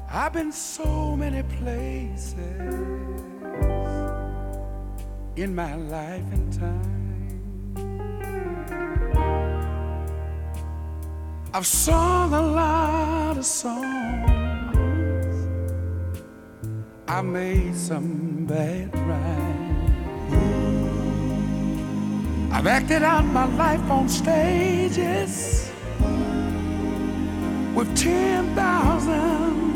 I've been so many places in my life and time. I've sung a lot of songs. I made some bad rhymes. I've acted out my life on stages with 10,000